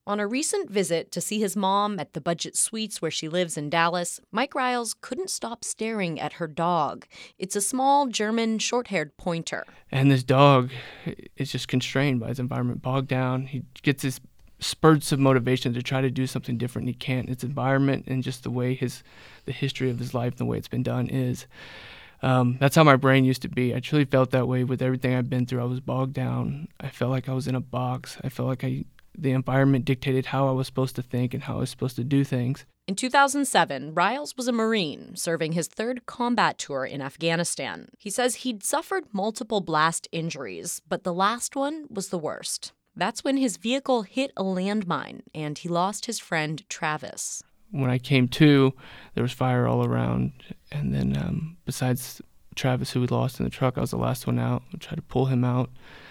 On a recent visit to see his mom at the budget suites where she lives in Dallas, Mike Riles couldn't stop staring at her dog. It's a small German short-haired pointer. And this dog is just constrained by his environment, bogged down. He gets his spurts of motivation to try to do something different. He can't. It's environment and just the way the history of his life and the way it's been done is. That's how my brain used to be. I truly felt that way with everything I've been through. I was bogged down. I felt like I was in a box. I felt like the environment dictated how I was supposed to think and how I was supposed to do things. In 2007, Riles was a Marine serving his third combat tour in Afghanistan. He says he'd suffered multiple blast injuries, but the last one was the worst. That's when his vehicle hit a landmine and he lost his friend Travis. When I came to, there was fire all around. And then besides Travis, who we lost in the truck, I was the last one out. I tried to pull him out.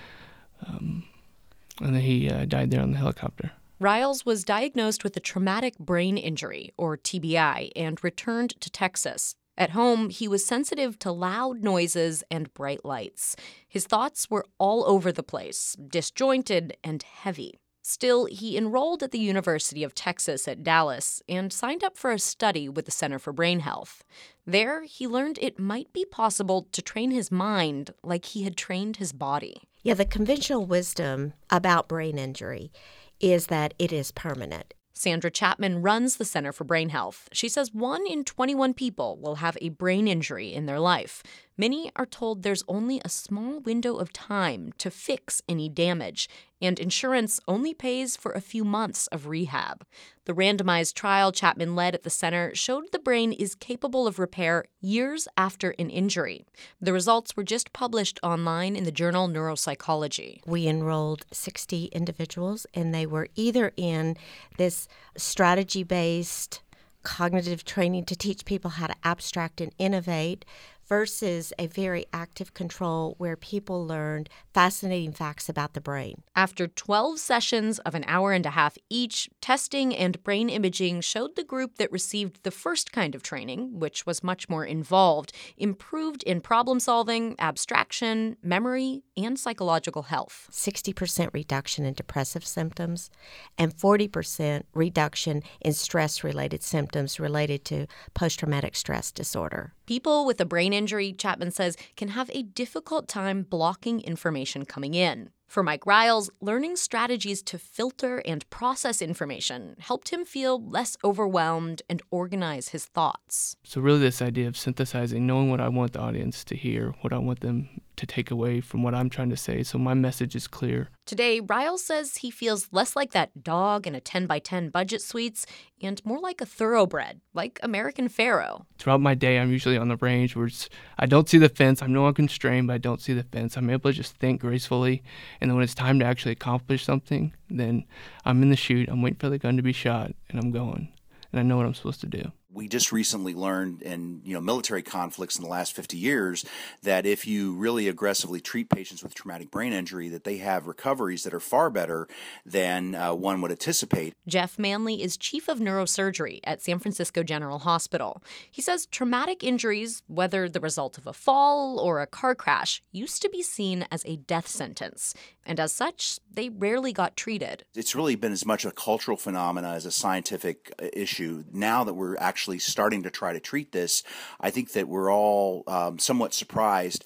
And then he died there on the helicopter. Riles was diagnosed with a traumatic brain injury, or TBI, and returned to Texas. At home, he was sensitive to loud noises and bright lights. His thoughts were all over the place, disjointed and heavy. Still, he enrolled at the University of Texas at Dallas and signed up for a study with the Center for Brain Health. There, he learned it might be possible to train his mind like he had trained his body. Yeah, the conventional wisdom about brain injury is that it is permanent. Sandra Chapman runs the Center for Brain Health. She says 1 in 21 people will have a brain injury in their life. Many are told there's only a small window of time to fix any damage, and insurance only pays for a few months of rehab. The randomized trial Chapman led at the center showed the brain is capable of repair years after an injury. The results were just published online in the journal Neuropsychology. We enrolled 60 individuals, and they were either in this strategy-based cognitive training to teach people how to abstract and innovate versus a very active control where people learned fascinating facts about the brain. After 12 sessions of an hour and a half each, testing and brain imaging showed the group that received the first kind of training, which was much more involved, improved in problem solving, abstraction, memory, and psychological health. 60% reduction in depressive symptoms and 40% reduction in stress-related symptoms related to post-traumatic stress disorder. People with a brain injury, Chapman says, can have a difficult time blocking information coming in. For Mike Riles, learning strategies to filter and process information helped him feel less overwhelmed and organize his thoughts. So really this idea of synthesizing, knowing what I want the audience to hear, what I want them to take away from what I'm trying to say, so my message is clear. Today, Riles says he feels less like that dog in a 10x10 budget suites and more like a thoroughbred, like American Pharoah. Throughout my day, I'm usually on the range where I don't see the fence. I know I'm constrained, but I don't see the fence. I'm able to just think gracefully. And then when it's time to actually accomplish something, then I'm in the chute. I'm waiting for the gun to be shot, and I'm going. And I know what I'm supposed to do. We just recently learned in military conflicts in the last 50 years that if you really aggressively treat patients with traumatic brain injury, that they have recoveries that are far better than one would anticipate. Jeff Manley is chief of neurosurgery at San Francisco General Hospital. He says traumatic injuries, whether the result of a fall or a car crash, used to be seen as a death sentence. And as such, they rarely got treated. It's really been as much a cultural phenomena as a scientific issue. Now that we're actually starting to try to treat this, I think that we're all somewhat surprised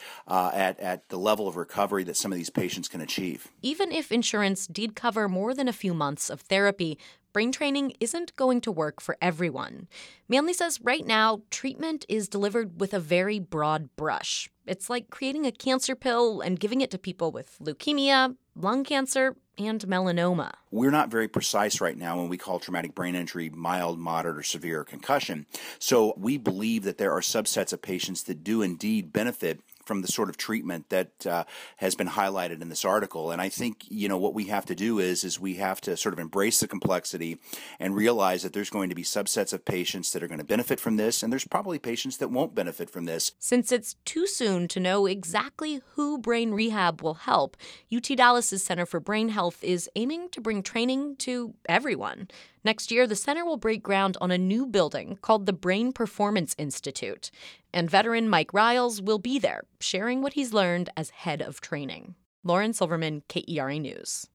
at the level of recovery that some of these patients can achieve. Even if insurance did cover more than a few months of therapy, brain training isn't going to work for everyone. Manley says right now, treatment is delivered with a very broad brush. It's like creating a cancer pill and giving it to people with leukemia, lung cancer, and melanoma. We're not very precise right now when we call traumatic brain injury mild, moderate, or severe concussion. So we believe that there are subsets of patients that do indeed benefit from the sort of treatment that has been highlighted in this article. And I think, what we have to do is we have to sort of embrace the complexity and realize that there's going to be subsets of patients that are going to benefit from this, and there's probably patients that won't benefit from this. Since it's too soon to know exactly who brain rehab will help, UT Dallas's Center for Brain Health is aiming to bring training to everyone. Next year, the center will break ground on a new building called the Brain Performance Institute. And veteran Mike Riles will be there, sharing what he's learned as head of training. Lauren Silverman, KERA News.